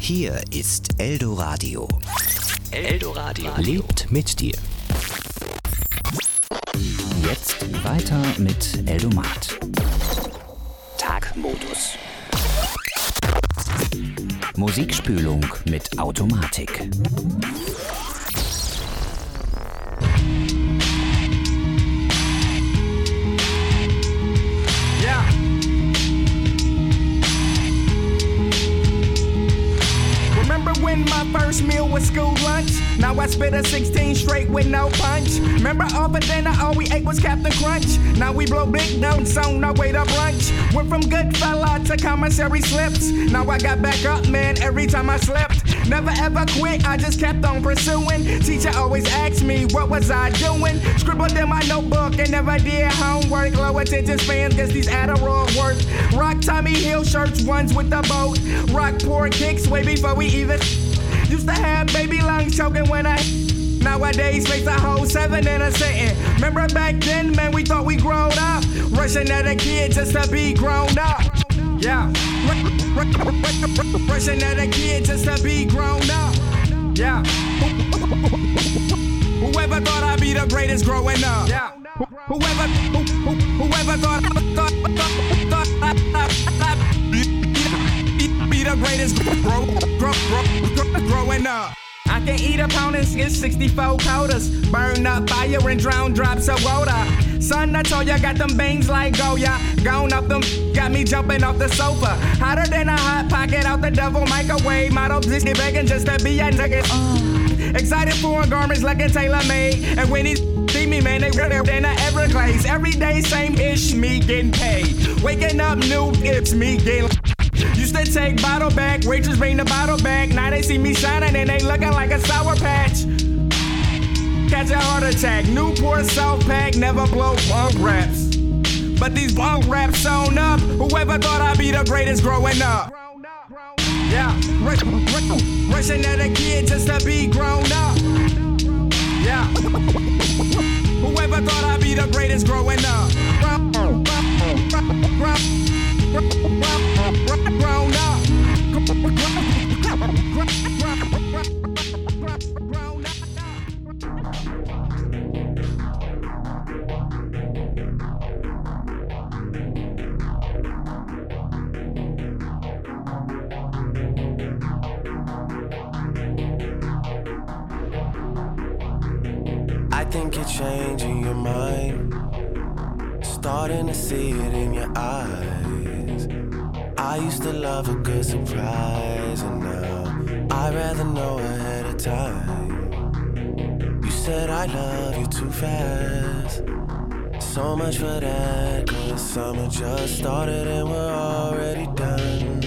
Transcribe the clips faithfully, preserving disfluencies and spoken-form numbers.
Hier ist Eldoradio. Eldoradio lebt mit dir. Jetzt weiter mit Eldomat. Tagmodus. Musikspülung mit Automatik. When my first meal was school lunch, now I spit a sixteen straight with no punch. Remember all for dinner, all we ate was Captain Crunch. Now we blow big notes on our way to brunch. Went from good fella to commissary slips. Now I got back up, man, every time I slipped. Never ever quit, I just kept on pursuing. Teacher always asked me, what was I doing? Scribbled in my notebook and never did homework. Low attention spans, guess these Adderall work. Rock Tommy Hill shirts, ones with the boat. Rock poor kicks way before we even used to have baby lungs choking when I nowadays face a whole seven in a sitting. Remember back then, man, we thought we grown up, rushing at a kid just to be grown up. Yeah, rushing at a kid just to be grown up. Yeah, whoever thought I'd be the greatest growing up. Yeah, whoever, whoever thought, thought, thought, thought be the greatest grow, grow, grow, growing up. I can eat a pound and get sixty-four quarters. Burn up fire and drown drops of water. Son, I told ya, got them bangs like Goya. Gone up them, got me jumping off the sofa. Hotter than a hot pocket out the devil microwave. Model Disney begging just to be a nugget. Uh. Excited foreign garments like a tailor-made. And when he see me, man, they really in the Everglades. Every day, same ish, me getting paid. Waking up new, it's me getting. Used to take bottle back, waitress bring the bottle back. Now they see me shining and they looking like a Sour Patch. Catch a heart attack, Newport South Pack, never blow bunk raps. But these bunk raps sewn up, whoever thought I'd be the greatest growing up. Yeah, rushing at a kid just to be grown up. Yeah, whoever thought I'd be the greatest growing up. Grown up. I think you're changing your mind, starting to see it in your eyes. I used to love a good surprise, and now I'd rather know ahead of time. You said I love you too fast, so much for that, cause summer just started and we're already done.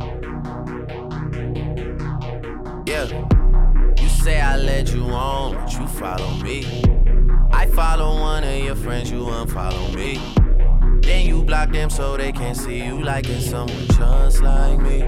Yeah, you say I led you on, but you follow me. I follow one of your friends, you unfollow me. Then you block them so they can't see you liking someone just like me.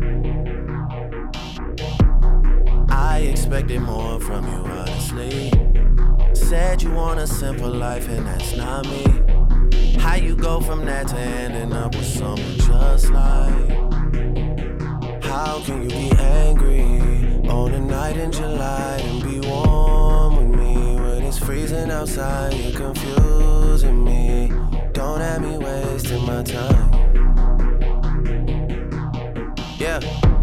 I expected more from you, honestly. Said you want a simple life and that's not me. How you go from that to ending up with someone just like? How can you be angry on a night in July and be warm with me when it's freezing outside? You're confusing me. Don't have me wasting my time. Yeah.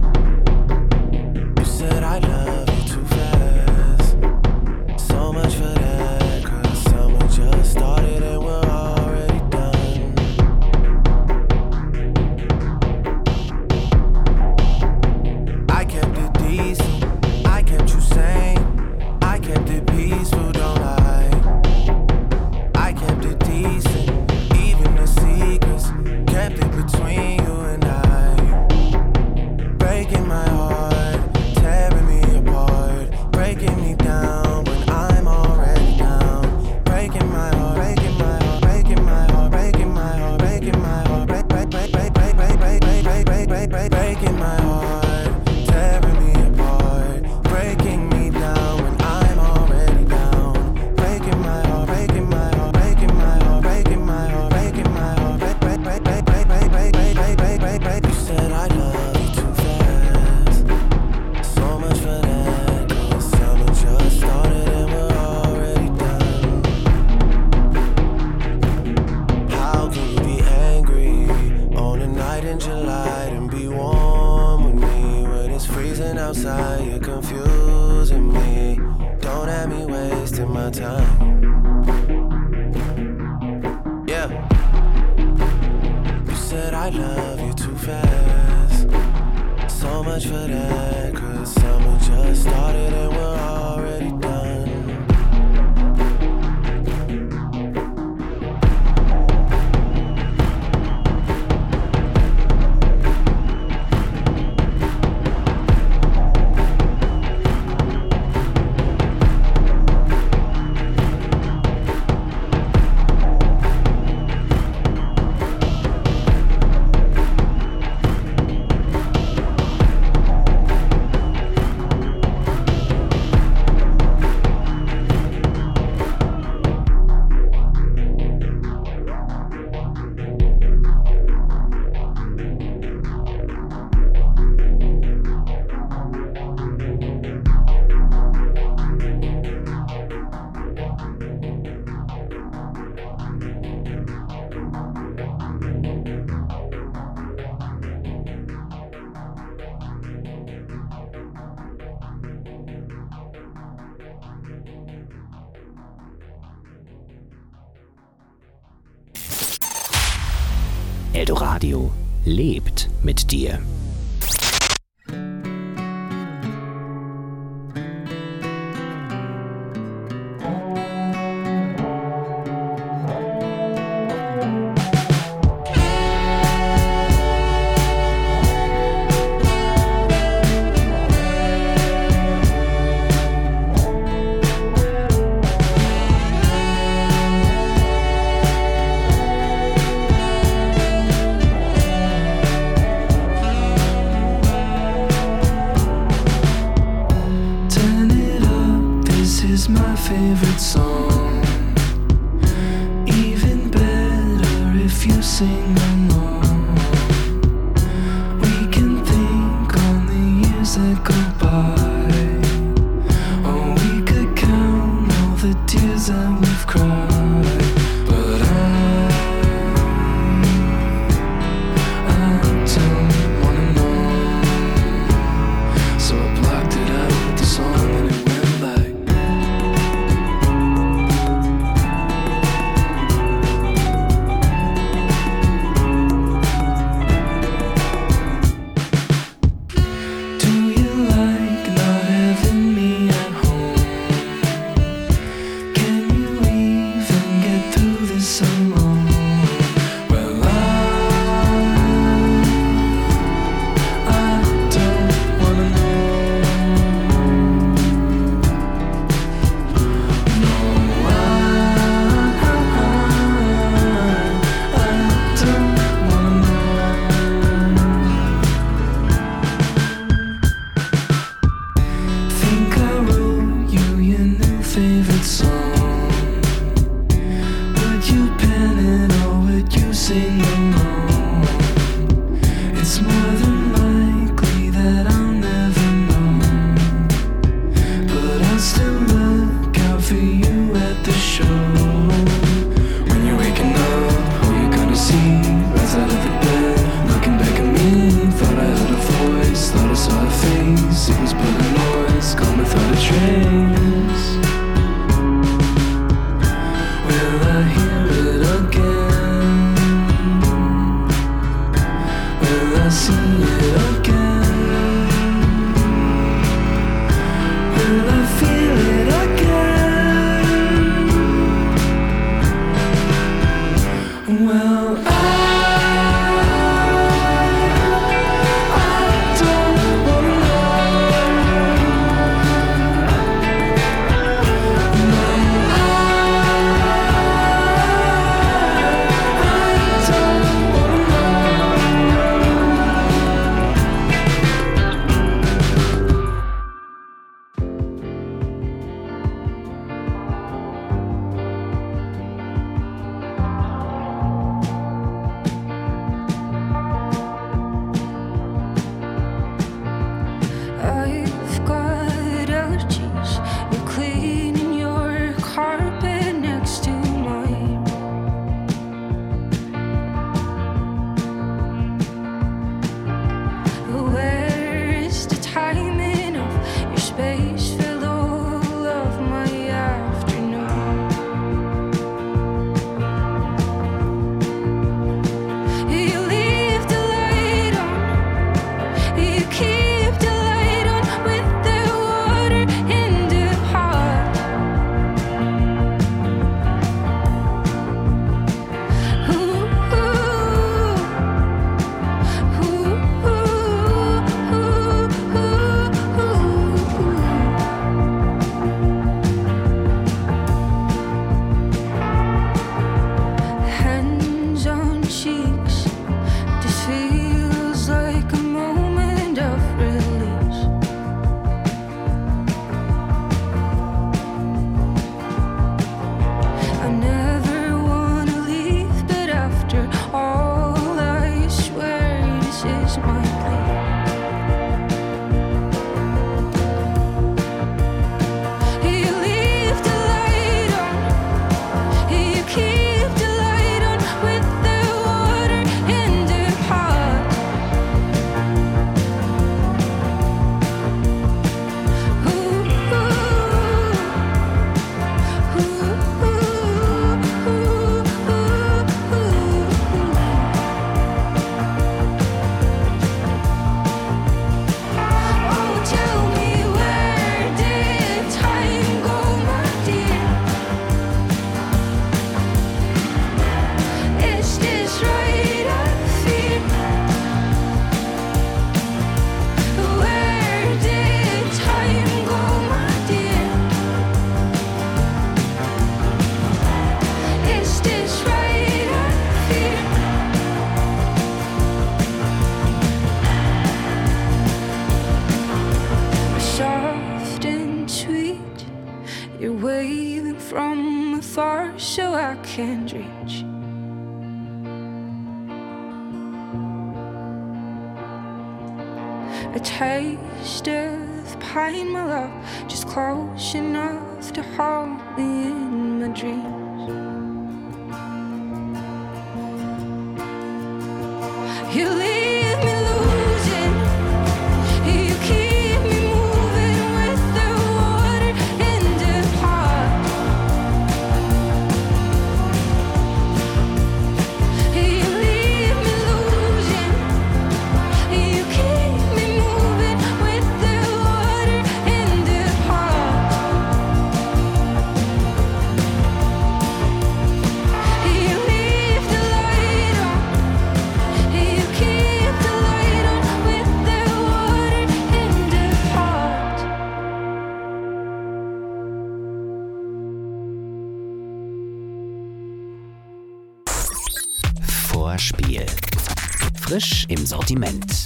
You said I love you too fast. So much for that, cause summer just started and we're already done. I kept it decent, I kept you sane, I kept it peaceful, don't lie. I kept it decent, kept it Standing outside, you're confusing me. Don't have me wasting my time. Yeah. You said I love you too fast. So much for that, cause summer just started and we're already done. Eldoradio lebt mit dir. Where's the timing? far so I can't reach. A taste of pain, my love, just close enough to hold me in my dreams. You leave me losing, you keep me moving with the water in the heart. You leave me losing, you keep me moving with the water in the heart. You leave the light on. You keep the light on with the water in the heart. Vorspiel. Frisch im Sortiment.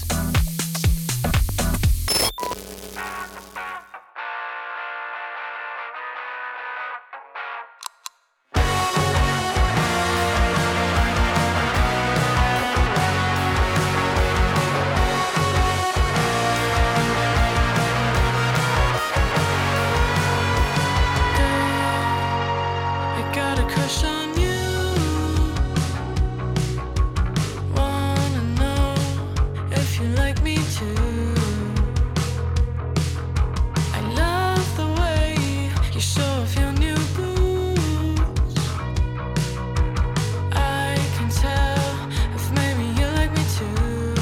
I got a crush on you. Wanna know if you like me too. I love the way you show off your new boots. I can tell if maybe you like me too.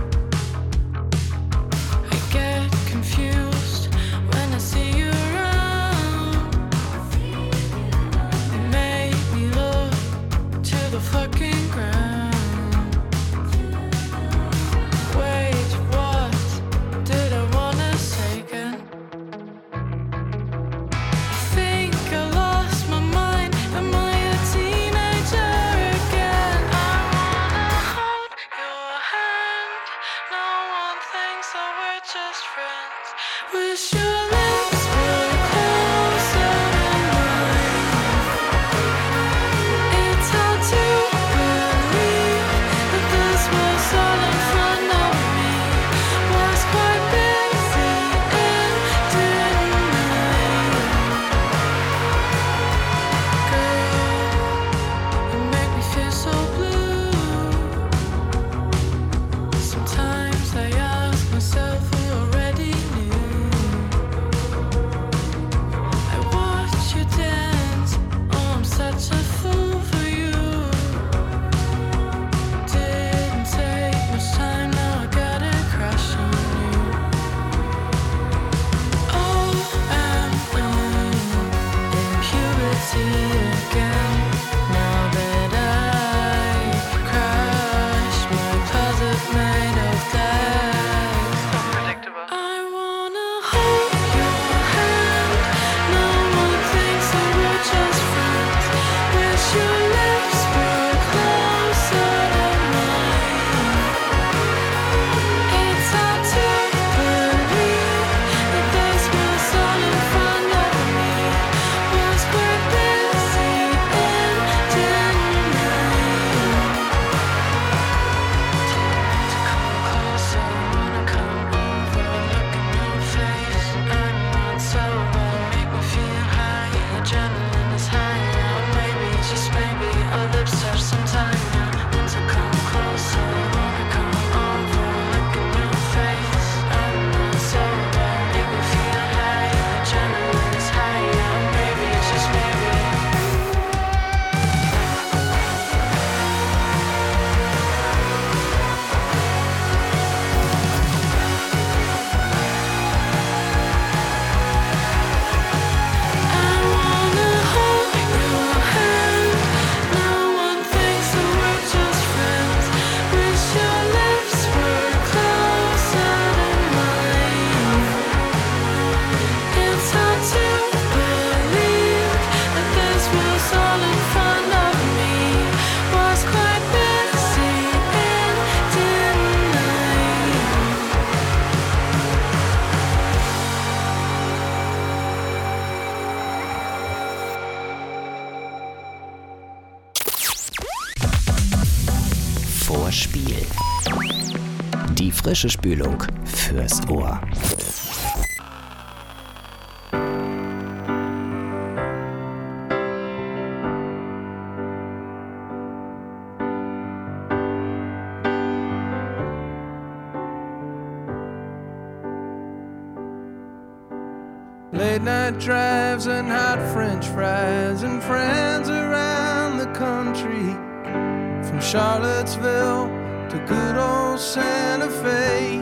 I get confused when I see you around. You make me look to the fucking ground. Wait, what did I wanna say again? I think I lost my mind. Am I a teenager again? I wanna hold your hand. No one thinks that we're just friends. Wish your lips were closer than mine. It's hard to believe that this was all in front of me. Was quite busy and didn't leave. Girl, you make me feel so blue. Sometimes I ask myself who already knew. Hörspiel. Die frische Spülung fürs Ohr. Late night drives and hot French fries and friends around the country, from Charlottesville to good old Santa Fe.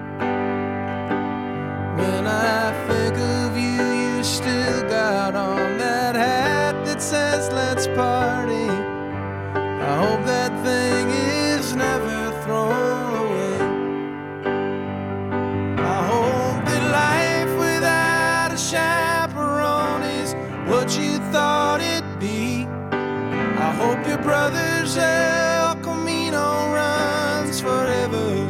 When I think of you, you still got on that hat that says let's party. I hope that thing is never thrown away. I hope that life without a chaperone is what you thought it'd be. I hope your brother's El Camino runs forever.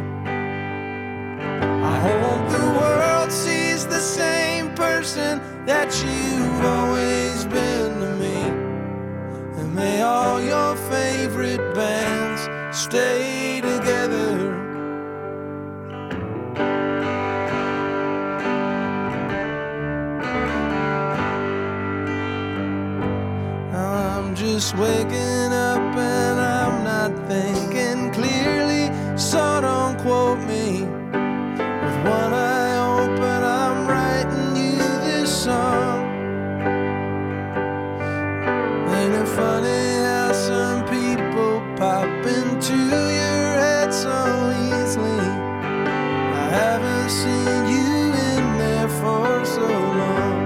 I hope the world sees the same person that you've always been to me. And may all your favorite bands stay together. Just waking up and I'm not thinking clearly, so don't quote me. With one eye open, I'm writing you this song. Ain't it funny how some people pop into your head so easily? I haven't seen you in there for so long.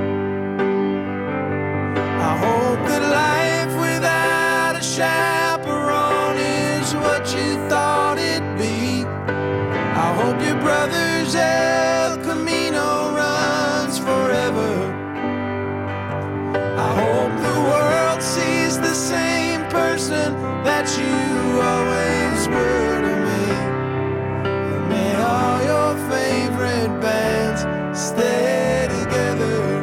I hope that life without a chaperone is what you thought it'd be. I hope your brother's El Camino runs forever. I hope the world sees the same person that you always were to me. And may all your favorite bands stay together.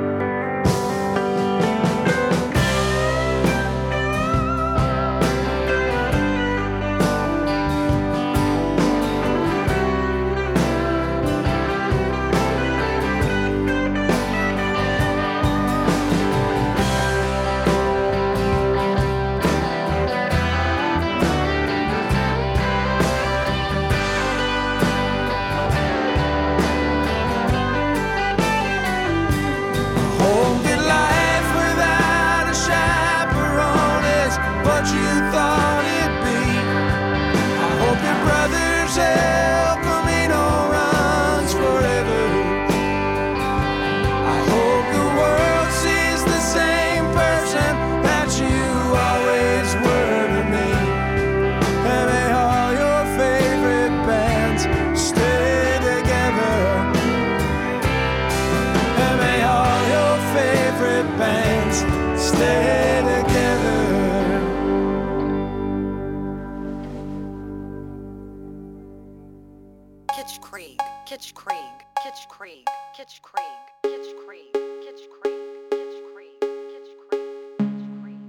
Kitsch Krieg, Kitsch Krieg, Kitsch Krieg, Kitsch Krieg, Kitsch Krieg, Kitsch Krieg, Kitsch Krieg, Kitsch Krieg,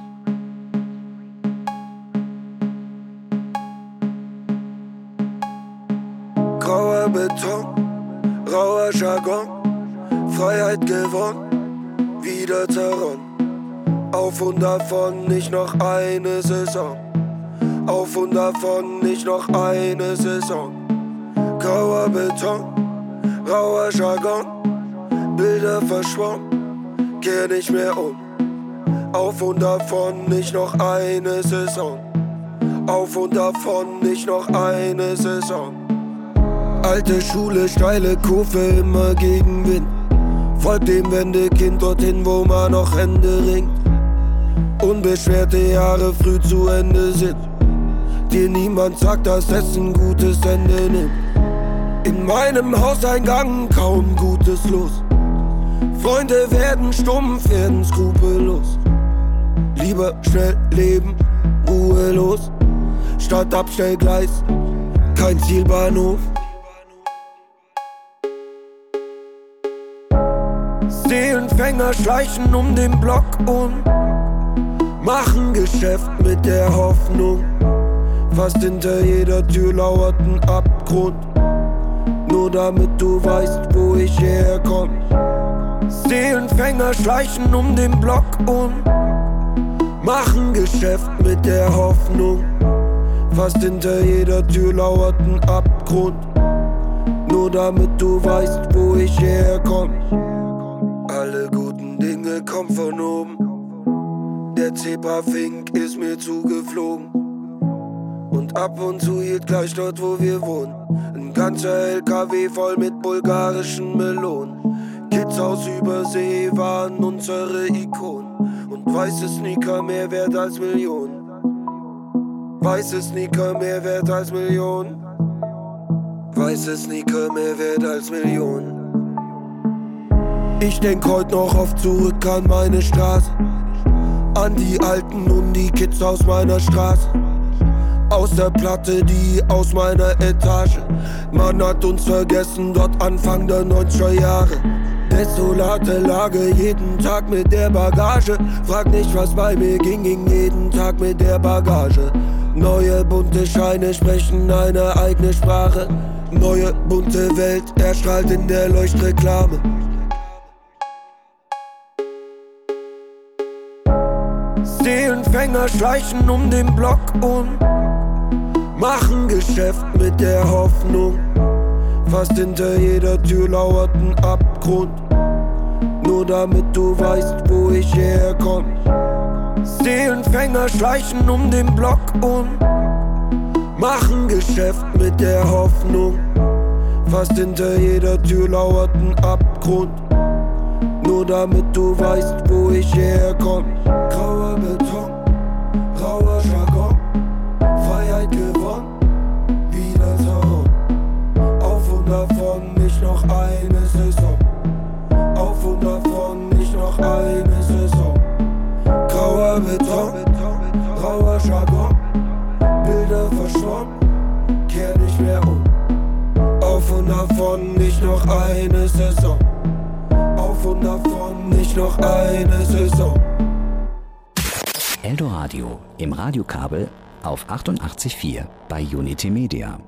Kitsch Krieg. Grauer Beton, rauer Jargon, Freiheit gewonnen, wieder zerronnen. Auf und davon nicht noch eine Saison. Auf und davon nicht noch eine Saison. Grauer Beton, rauer Jargon, Bilder verschwommen, kehr nicht mehr um. Auf und davon nicht noch eine Saison. Auf und davon nicht noch eine Saison. Alte Schule, steile Kurve, immer gegen Wind. Folgt dem Wendekind dorthin, wo man noch Hände ringt. Unbeschwerte Jahre früh zu Ende sind. Dir niemand sagt, dass es ein gutes Ende nimmt. In meinem Hauseingang kaum Gutes los. Freunde werden stumpf, werden skrupellos. Lieber schnell leben, ruhelos. Statt Abstellgleis, kein Zielbahnhof. Seelenfänger schleichen um den Block und machen Geschäft mit der Hoffnung, Fast hinter jeder Tür lauert ein Abgrund. Nur damit du weißt, wo ich herkomm. Seelenfänger schleichen um den Block um, machen Geschäft mit der Hoffnung. Fast hinter jeder Tür lauert ein Abgrund. Nur damit du weißt, wo ich herkomm. Alle guten Dinge kommen von oben. Der Zebrafink ist mir zugeflogen. Und ab und zu hielt gleich dort, wo wir wohnen, ein ganzer L K W voll mit bulgarischen Melonen. Kids aus Übersee waren unsere Ikonen. Und weiße Sneaker mehr wert als Millionen. Weiße Sneaker mehr wert als Millionen. Weiße Sneaker mehr wert als Millionen. Ich denk heut noch oft zurück an meine Straße, an die Alten und die Kids aus meiner Straße. Aus der Platte, die aus meiner Etage. Man hat uns vergessen, dort Anfang der neunziger Jahre. Desolate Lage, jeden Tag mit der Bagage. Frag nicht, was bei mir ging, ging jeden Tag mit der Bagage. Neue bunte Scheine sprechen eine eigene Sprache. Neue bunte Welt erstrahlt in der Leuchtreklame. Seelenfänger schleichen um den Block um, machen Geschäft mit der Hoffnung. Fast hinter jeder Tür lauert ein Abgrund. Nur damit du weißt, wo ich herkomm. Seelenfänger schleichen um den Block um, machen Geschäft mit der Hoffnung. Fast hinter jeder Tür lauert ein Abgrund. Nur damit du weißt, wo ich herkomm. Grauer Beton, rauer Jargon, Freiheit gewonnen, wieder Terror. Auf und davon, nicht noch eine Saison. Auf und davon, nicht noch eine Saison. Grauer Beton, rauer Jargon, Bilder verschwommen, kehr nicht mehr um. Auf und davon, nicht noch eine Saison. Auf und davon, nicht noch eine Saison. Eldoradio im Radiokabel auf achtundachtzig Komma vier bei Unity Media.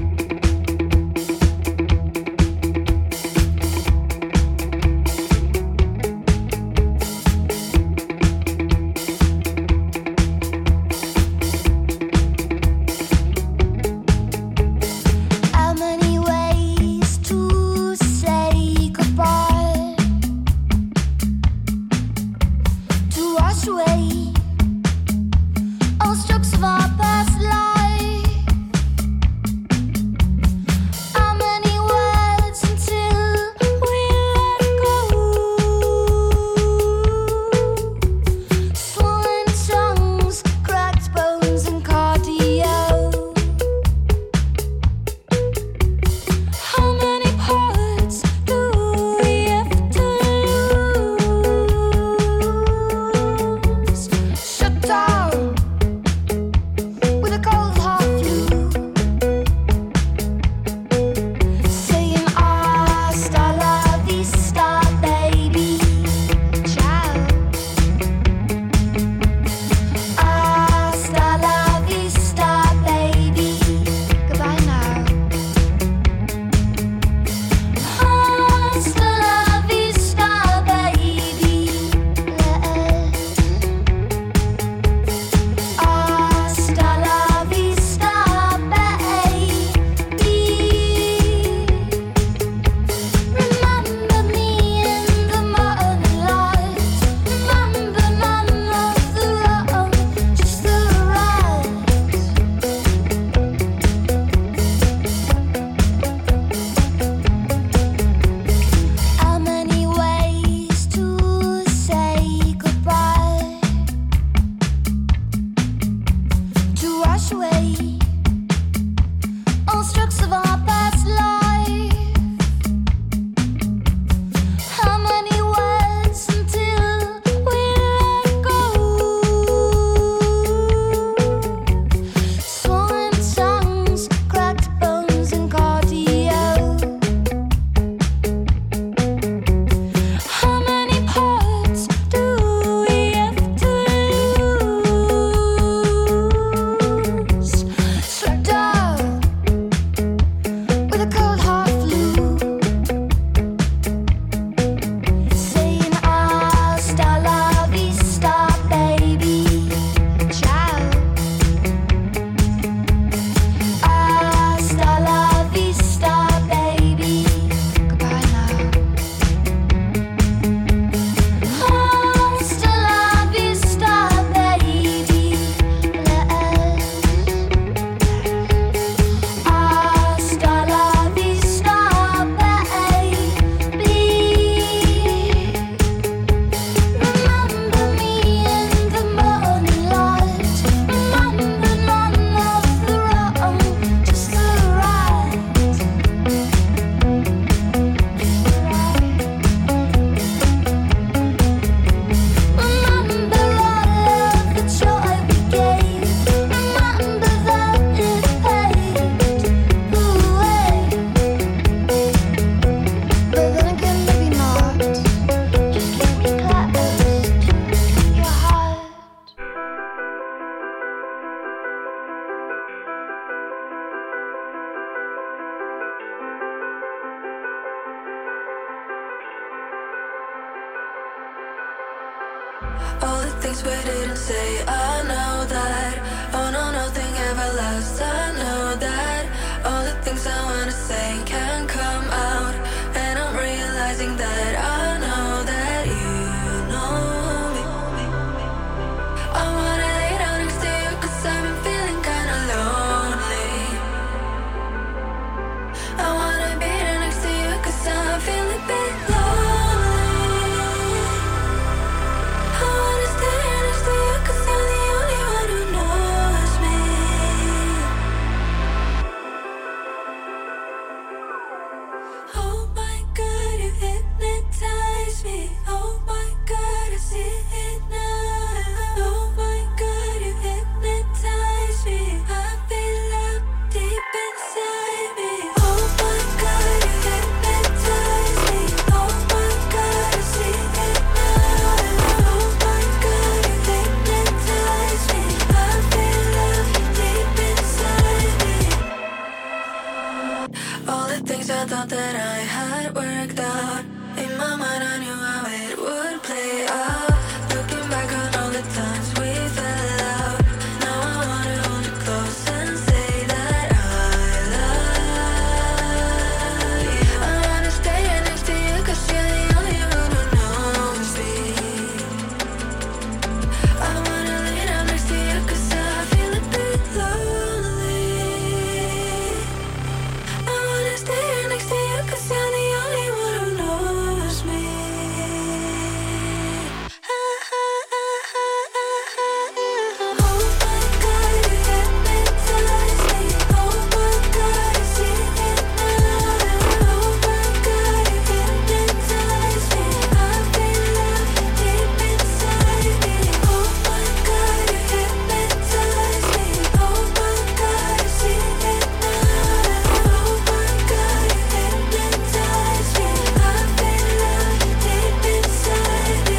How many ways to say goodbye? To wash away all strokes of our past life. things we didn't say. I know that. Oh no, nothing ever lasts. I know that. All the things I wanna say can't come out. And I'm realizing that I know that you know me. I wanna lay down next to you 'cause I've been feeling kinda lonely. I wanna be there next to you 'cause I'm feeling a bit lonely. I wanna stay here next to you 'cause you're the only one who knows me. Oh my God, you hypnotize me. Oh my God, I see it now. Oh my God, you hypnotize me. I feel love deep inside me. Oh my God, you hypnotize me. Oh my God, I see it now. Oh my God, you hypnotize me. I feel love deep inside me. All the things I thought that I had worked out. In my mind I knew how it would play out. Looking back on all the times we fell out. Now I wanna hold you close and say that I love you. I wanna stay here next to you 'cause you're the only one who knows me. I wanna lay down next to you 'cause I feel a bit lonely. I wanna stay here next to you 'cause you're the only one who knows me. Oh my God, you hypnotize me. Oh my God, I see it now. Oh my God, you hypnotize me. I feel love deep inside me. Oh my God, you hypnotize me. Oh my God, I see it now. Oh my God, you hypnotize me. I feel love deep inside me.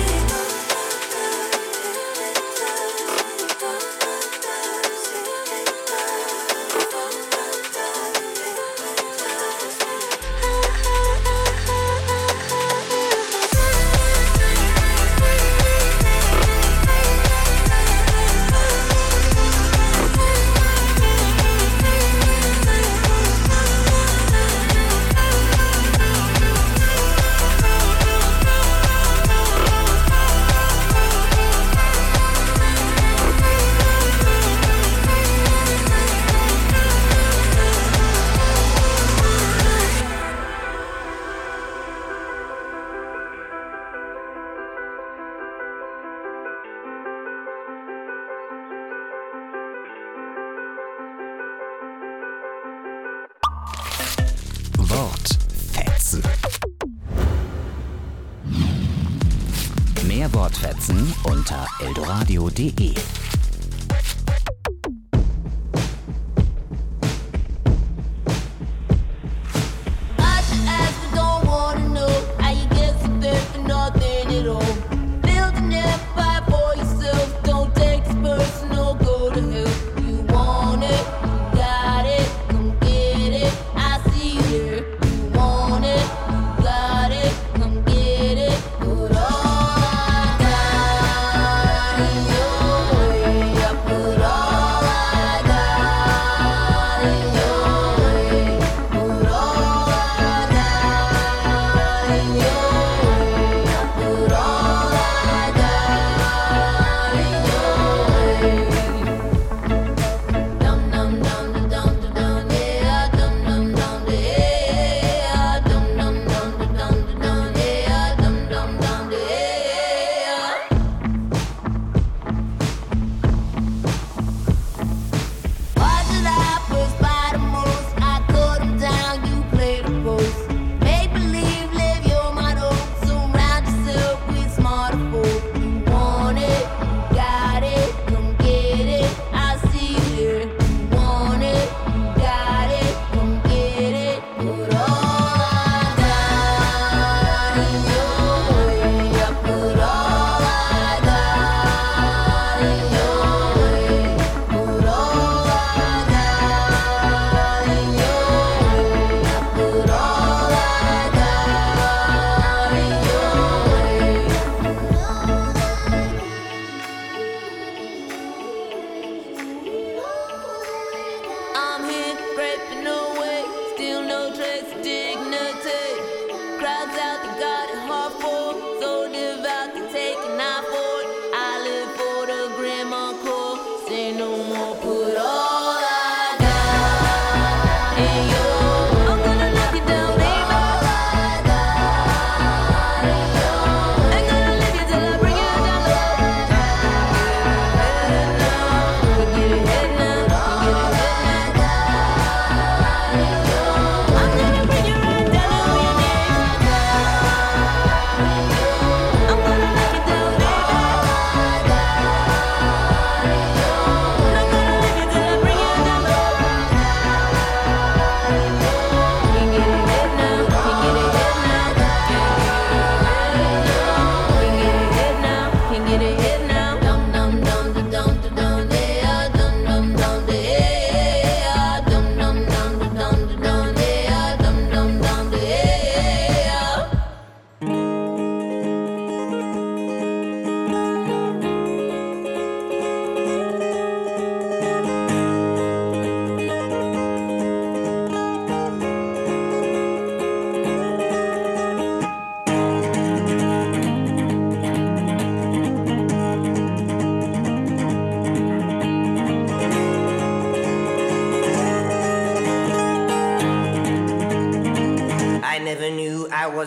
Wortfetzen. Mehr Wortfetzen unter eldoradio punkt de. Put all I got in your way.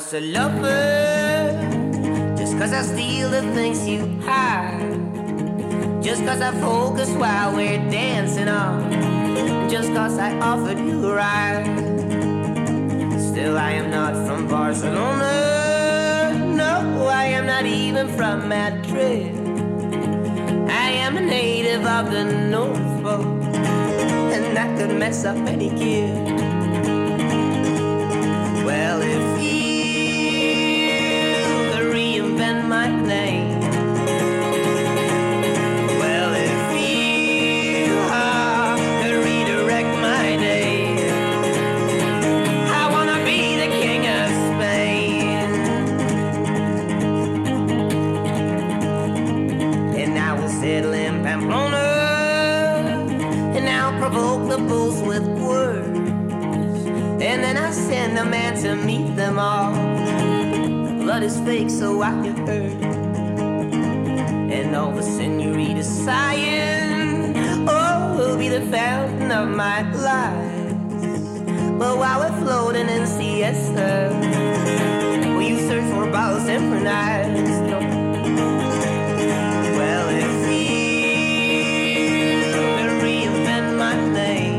just a lover. Just cause I steal the things you hide. Just cause I focus while we're dancing on. Just cause I offered you a ride. Still I am not from Barcelona. No, I am not even from Madrid. I am a native of the North Pole, and I could mess up any kid. Well, if you could reinvent my name, well, if you uh, could redirect my day, I wanna be the king of Spain. And I will settle in Pamplona, and I'll provoke the bulls with words. And then I send a man to meet them all. Blood is fake, so I get hurt. And all the senoritas sighing, oh, will be the fountain of my life. But while we're floating in siesta, will you search for bottles synchronized? No. Well, if you could reinvent my name,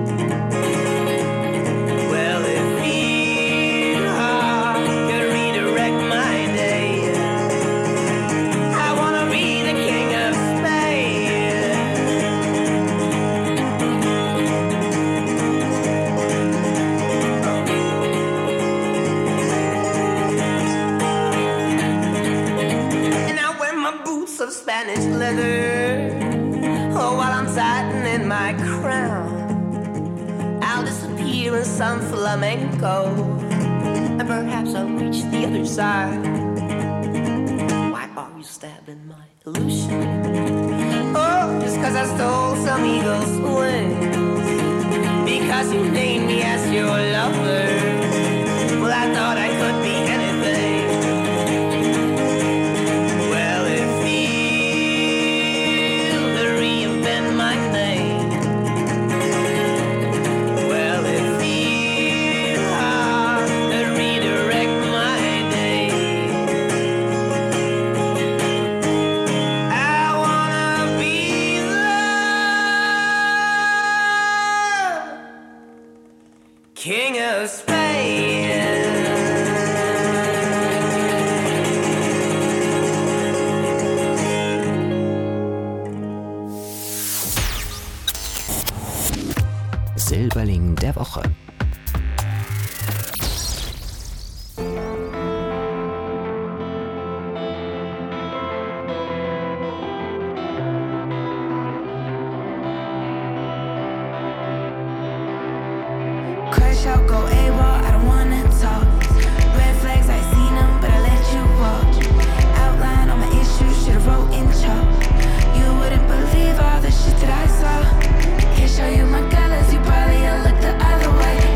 of Spanish leather, oh, while I'm tightening my crown, I'll disappear in some flamenco, and perhaps I'll reach the other side. Why are you stabbing my illusion? Oh, just cause I stole some eagle's wings, because you named me as your lover. Well, I thought I could be anything. King of Spain. Silberling der Woche. Crash out, go AWOL, I don't wanna talk. Red flags, I seen them, but I let you walk. Outline all my issues, should've wrote in chalk. You wouldn't believe all the shit that I saw. Can't show you my colors, you probably look the other way.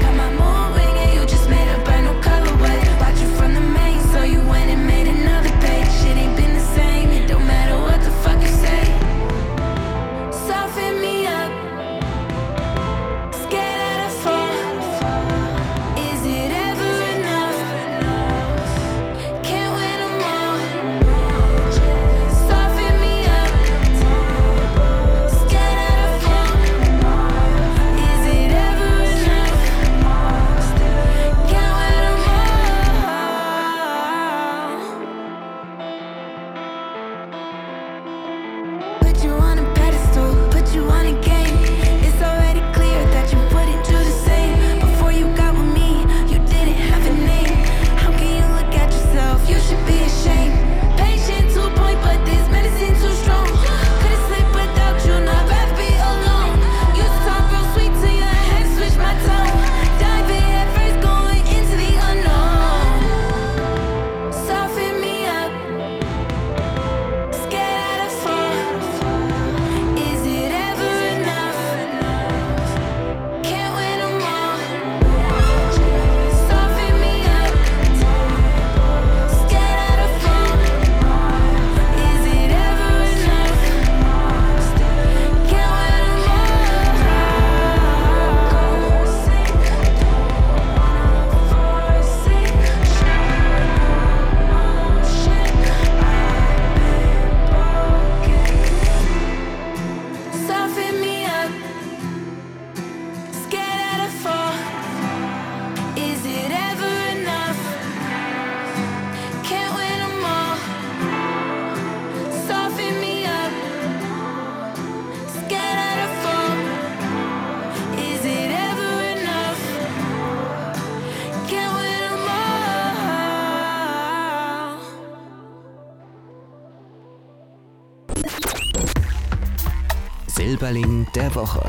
Silberling der Woche.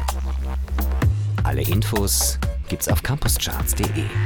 Alle Infos gibt's auf campuscharts punkt de.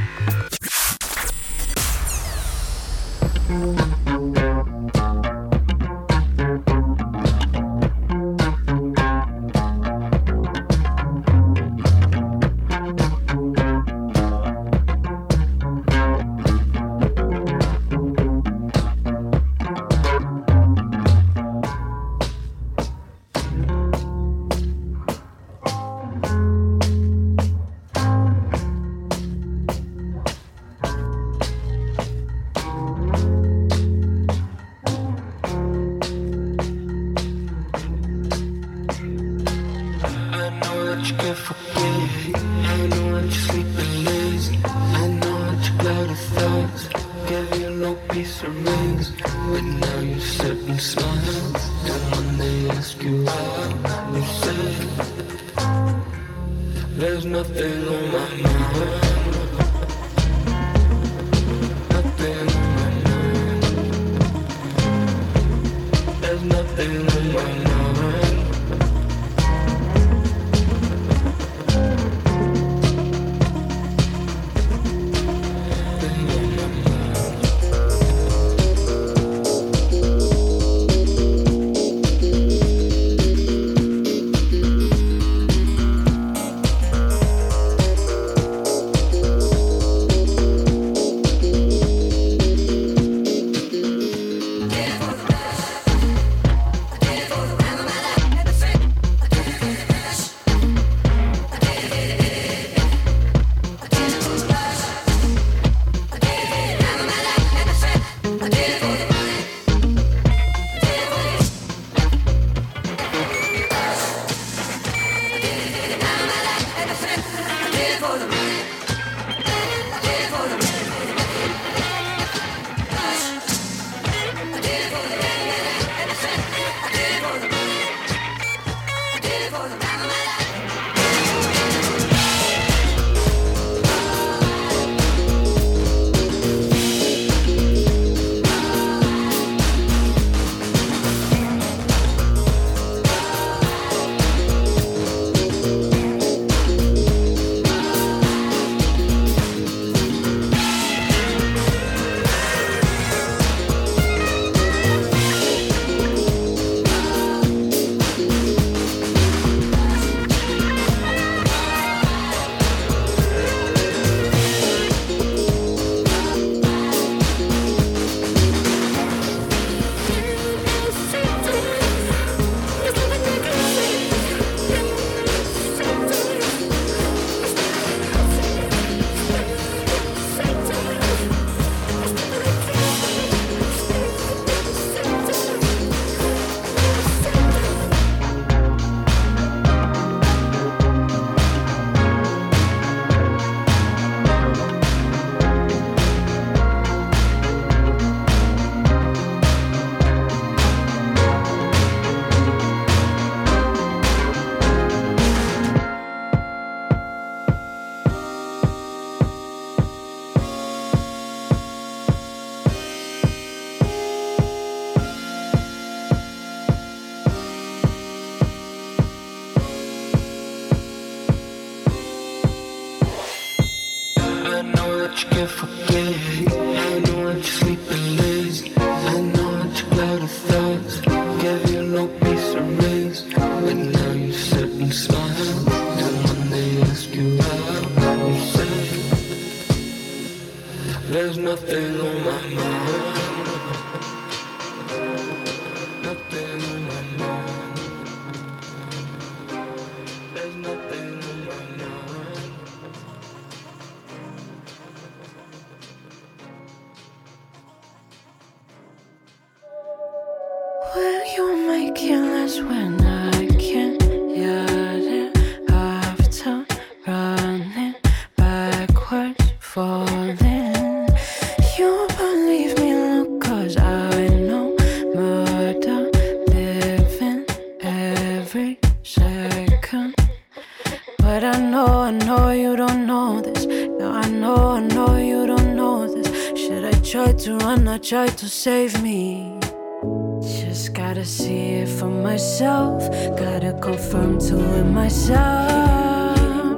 Tried to save me. Just Just gotta see it for myself. Gotta confirm to it myself.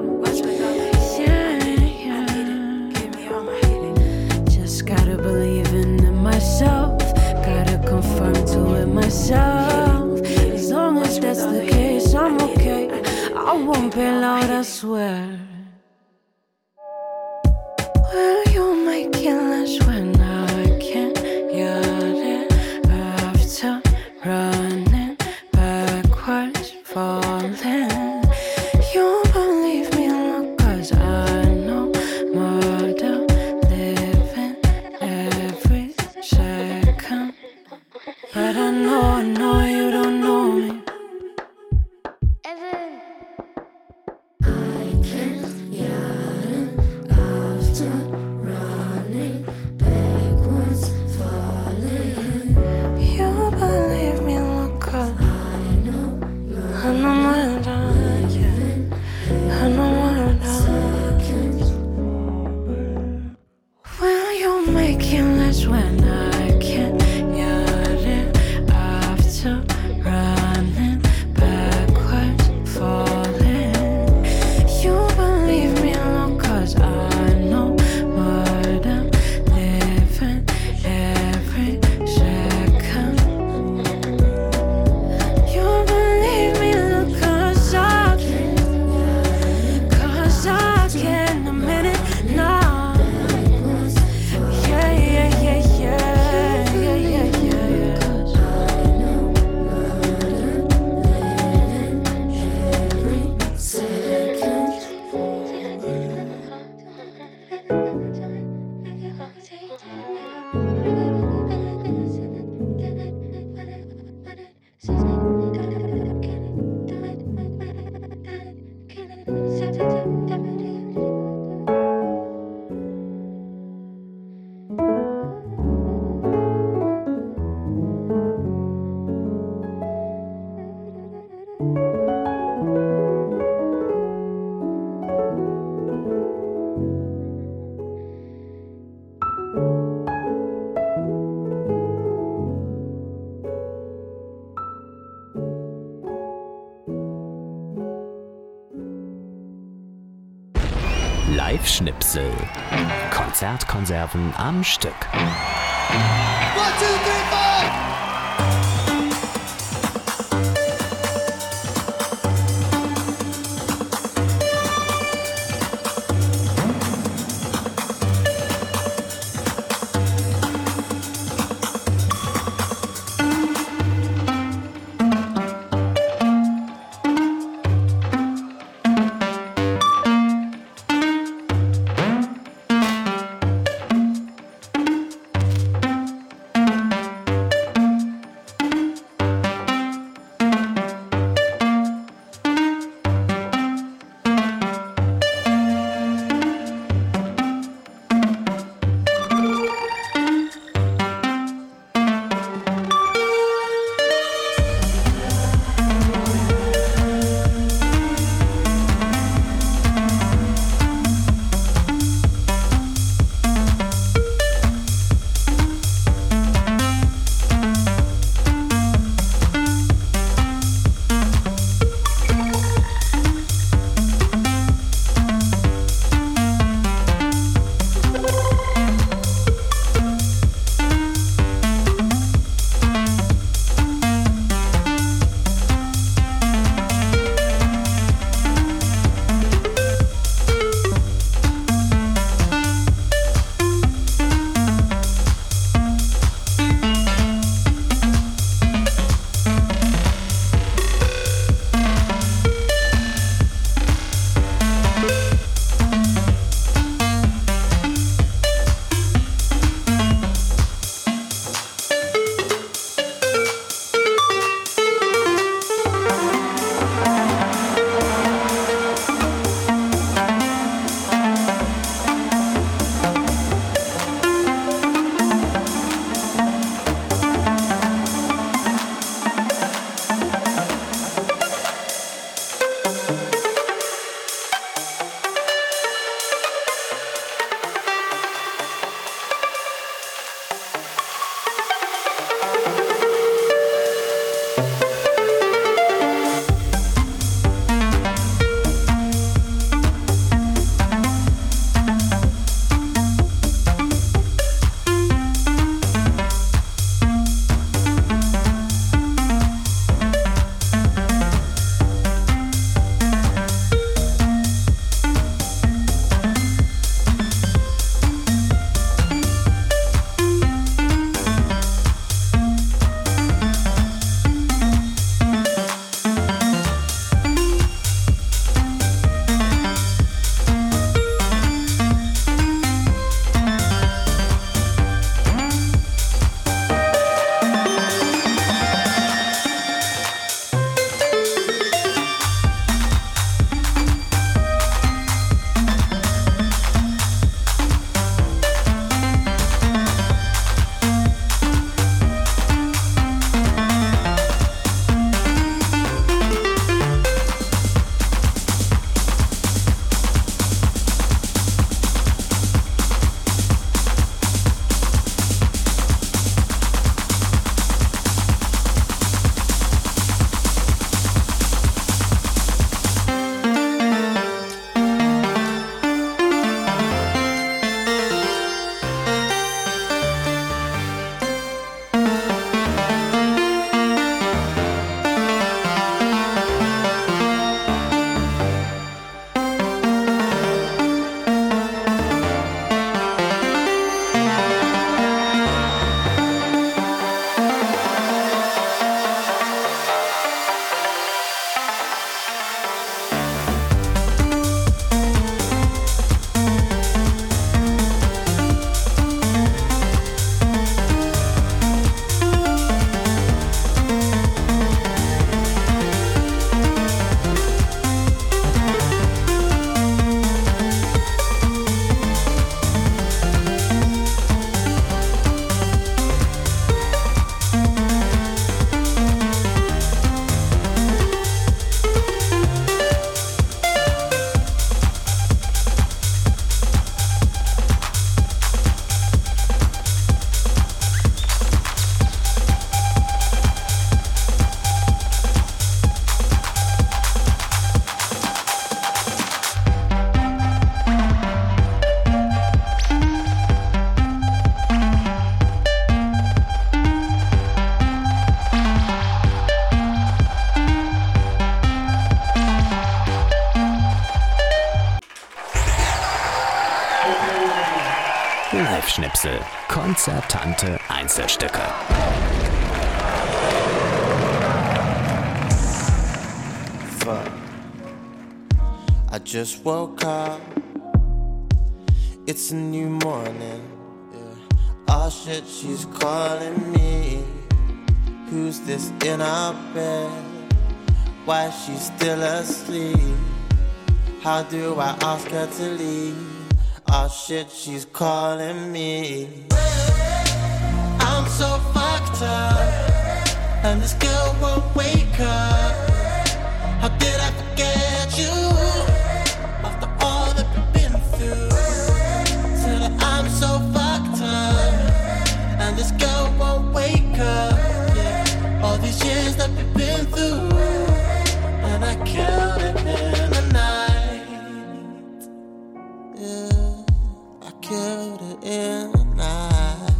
Yeah, yeah. Just gotta believe in it myself. Gotta confirm to it myself. As long as that's the case, I'm okay. I won't be loud, I swear. Will you make it less when I can't get it? After running backwards, falling. You believe me, look, cause I know murder, living every second. But I know, I know you don't know me. When I can't get it after running backwards, falling. You believe me, look, cause I know murder, living every second. You believe me, look, cause I can, cause I can a minute now. Live-Schnipsel. Konzertkonserven am Stück. One, two, three, four. Konzertante Einzelstücke. Fuck. I just woke up. It's a new morning. Yeah. Oh shit, she's calling me. Who's this in our bed? Why is she still asleep? How do I ask her to leave? Oh shit, she's calling me. I'm so fucked up, and this girl won't wake up. How did I forget you? After all that we've been through. Said I'm so fucked up, and this girl won't wake up. Yeah. All these years that we've been through, and I killed it in the night. Yeah, I killed it in the night.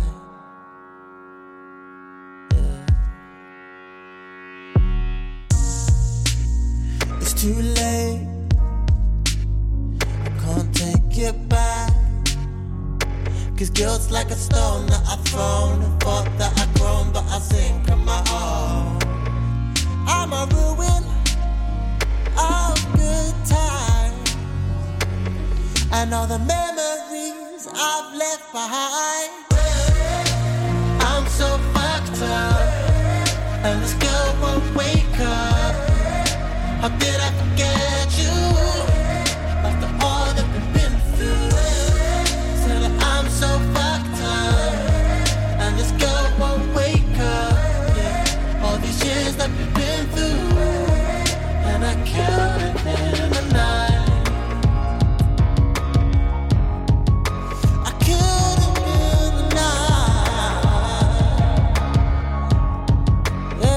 Yeah. It's too late, I can't take it back. Cause guilt's like a stone that I've thrown, and thought that I'd grown, but I sink on my own. I'm a ruin of good times, and all the memories I've left behind. I'm so fucked up, and this girl won't wake up. How did I forget you? After all that we've been through. Said I'm so fucked up, and this girl won't wake up. Yeah. All these years that we've been through, and I killed it in the night. I killed it in the night.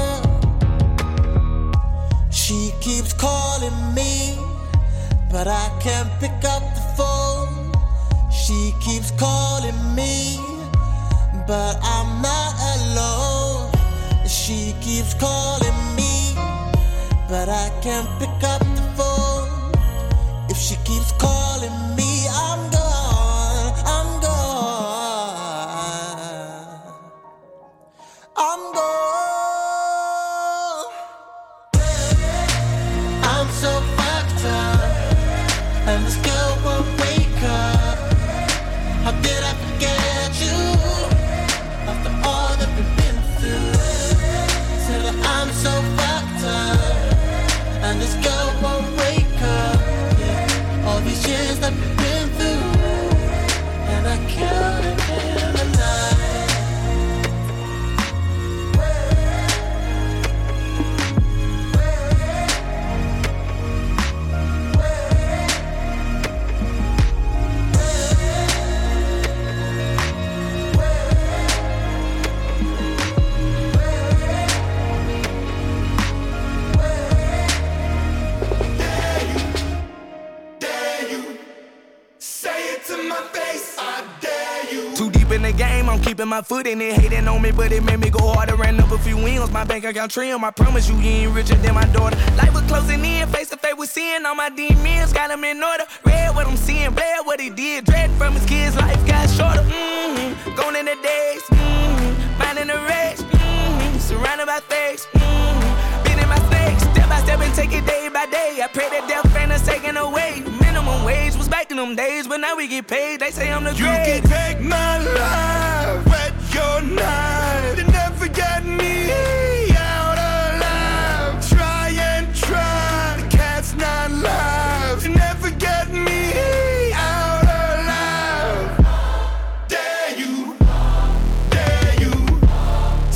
Yeah. She keeps calling me, but I can't pick up the phone. She keeps calling me, but I'm not alone. She keeps calling me, but I can't pick up the phone. If she keeps calling me, I'm gone, I'm gone, I'm gone. I'm so fucked up, and this girl won't wake up. How did I forget you? After all that we've been through. Said I'm so fucked up, and this girl won't wake up. Yeah. All these years that we've been through, and I killed it in the night. In the game, I'm keeping my foot in it. Hating on me, but it made me go harder. Ran up a few wins, my bank account trim. I promise you, you ain't richer than my daughter. Life was closing in, face to face with sin. All my demons got them in order. Read what I'm seeing, bad what he did. Dread from his kids, life got shorter. Mm-hmm. Gone in the days, mm-hmm. Minding the race, mm-hmm. Surrounded by fakes, mm-hmm. Been in my snakes, step by step and take it day by day. I pray that death ain't us taken away. Minimum wage was back in them days, but now we get paid. They say I'm the great. You can take my life at your night.